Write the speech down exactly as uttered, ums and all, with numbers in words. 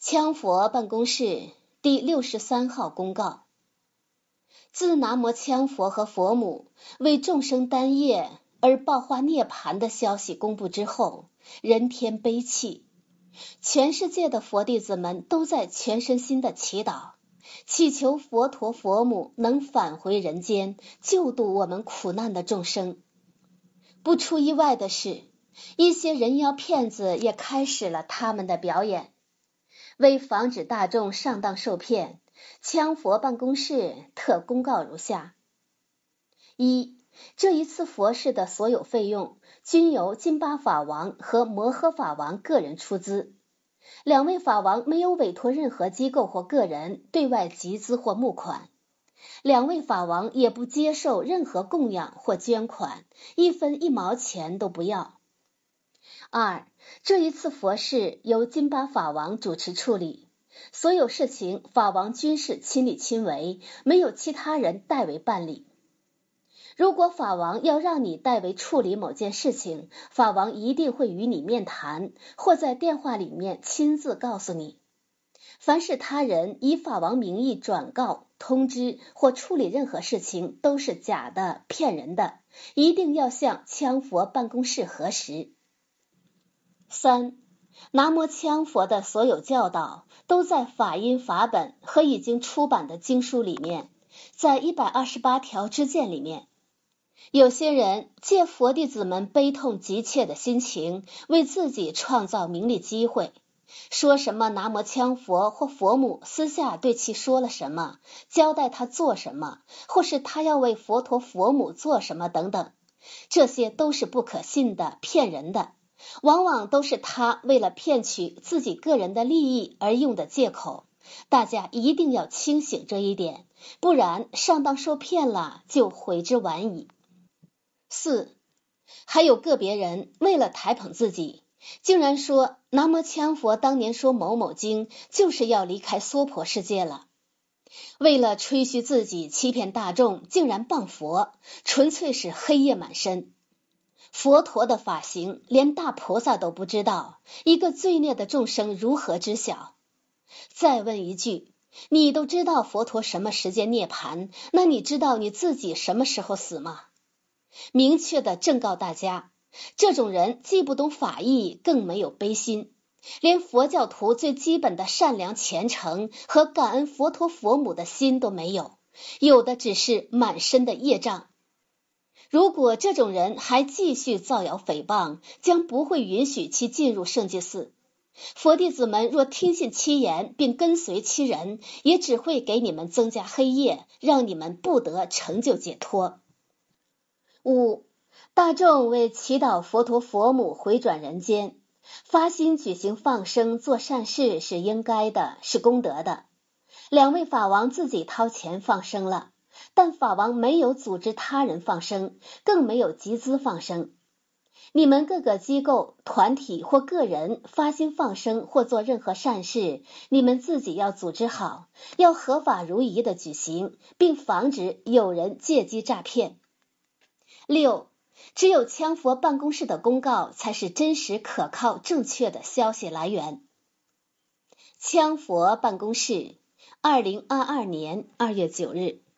羌佛办公室第六十三号公告：自南无羌佛和佛母为众生担业而报化涅槃的消息公布之后，人天悲泣，全世界的佛弟子们都在全身心的祈祷，祈求佛陀佛母能返回人间，救度我们苦难的众生。不出意外的是，一些人妖骗子也开始了他们的表演。为防止大众上当受骗，羌佛办公室特公告如下：一、这一次佛事的所有费用均由金巴法王和摩诃法王个人出资，两位法王没有委托任何机构或个人对外集资或募款，两位法王也不接受任何供养或捐款，一分一毛钱都不要。二、这一次佛事由金巴法王主持处理，所有事情法王均是亲力亲为，没有其他人代为办理。如果法王要让你代为处理某件事情，法王一定会与你面谈，或在电话里面亲自告诉你。凡是他人以法王名义转告、通知或处理任何事情，都是假的、骗人的，一定要向羌佛办公室核实。三、南无羌佛的所有教导都在法音法本和已经出版的经书里面，在一百二十八条知见里面。有些人借佛弟子们悲痛急切的心情，为自己创造名利机会，说什么南无羌佛或佛母私下对其说了什么，交代他做什么，或是他要为佛陀佛母做什么等等，这些都是不可信的、骗人的，往往都是他为了骗取自己个人的利益而用的借口。大家一定要清醒这一点，不然上当受骗了就悔之晚矣。四、还有个别人为了抬捧自己，竟然说南无羌佛当年说某某经就是要离开娑婆世界了。为了吹嘘自己欺骗大众，竟然谤佛，纯粹是黑夜满身。佛陀的法行连大菩萨都不知道，一个罪孽的众生如何知晓？再问一句，你都知道佛陀什么时间涅槃，那你知道你自己什么时候死吗？明确的正告大家，这种人既不懂法义，更没有悲心，连佛教徒最基本的善良虔诚和感恩佛陀佛母的心都没有，有的只是满身的业障。如果这种人还继续造谣诽谤，将不会允许其进入圣济寺。佛弟子们若听信其言并跟随其人，也只会给你们增加黑夜，让你们不得成就解脱。五、大众为祈祷佛陀佛母回转人间，发心举行放生做善事是应该的，是功德的。两位法王自己掏钱放生了，但法王没有组织他人放生，更没有集资放生。你们各个机构、团体或个人发心放生或做任何善事，你们自己要组织好，要合法如仪的举行，并防止有人借机诈骗。六、只有羌佛办公室的公告才是真实可靠正确的消息来源。羌佛办公室二零二二年二月九日。